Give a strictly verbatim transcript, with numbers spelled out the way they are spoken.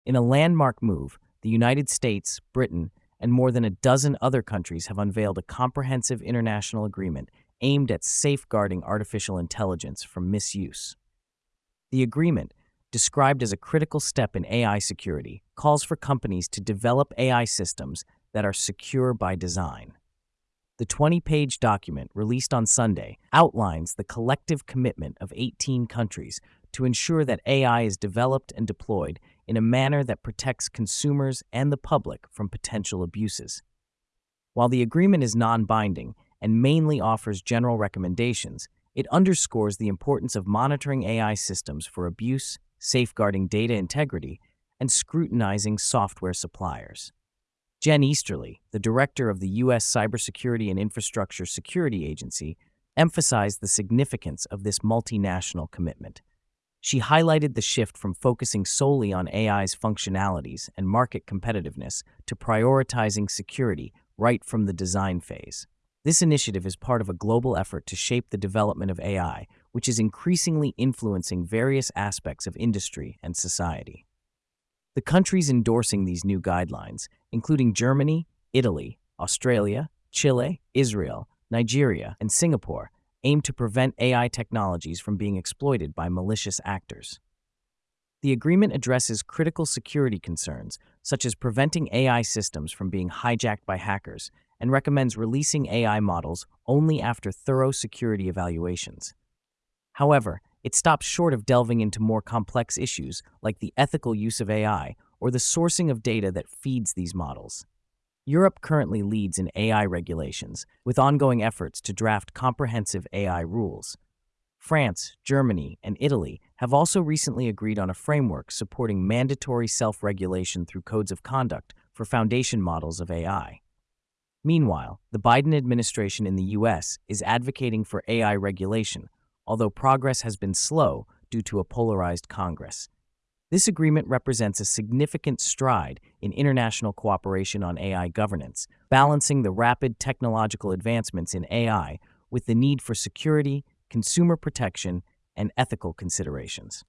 In a landmark move, the United States, Britain, and more than a dozen other countries have unveiled a comprehensive international agreement aimed at safeguarding artificial intelligence from misuse. The agreement, described as a critical step in A I security, calls for companies to develop A I systems that are secure by design. The twenty-page document, released on Sunday, outlines the collective commitment of eighteen countries to ensure that A I is developed and deployed in a manner that protects consumers and the public from potential abuses. While the agreement is non-binding and mainly offers general recommendations, it underscores the importance of monitoring A I systems for abuse, safeguarding data integrity, and scrutinizing software suppliers. Jen Easterly, the director of the U S Cybersecurity and Infrastructure Security Agency, emphasized the significance of this multinational commitment. She highlighted the shift from focusing solely on A I's functionalities and market competitiveness to prioritizing security right from the design phase. This initiative is part of a global effort to shape the development of A I, which is increasingly influencing various aspects of industry and society. The countries endorsing these new guidelines, including Germany, Italy, Australia, Chile, Israel, Nigeria, and Singapore, aim to prevent A I technologies from being exploited by malicious actors. The agreement addresses critical security concerns, such as preventing A I systems from being hijacked by hackers, and recommends releasing A I models only after thorough security evaluations. However, it stops short of delving into more complex issues like the ethical use of A I or the sourcing of data that feeds these models. Europe currently leads in A I regulations, with ongoing efforts to draft comprehensive A I rules. France, Germany, and Italy have also recently agreed on a framework supporting mandatory self-regulation through codes of conduct for foundation models of A I. Meanwhile, the Biden administration in the U S is advocating for A I regulation, although progress has been slow due to a polarized Congress. This agreement represents a significant stride in international cooperation on A I governance, balancing the rapid technological advancements in A I with the need for security, consumer protection, and ethical considerations.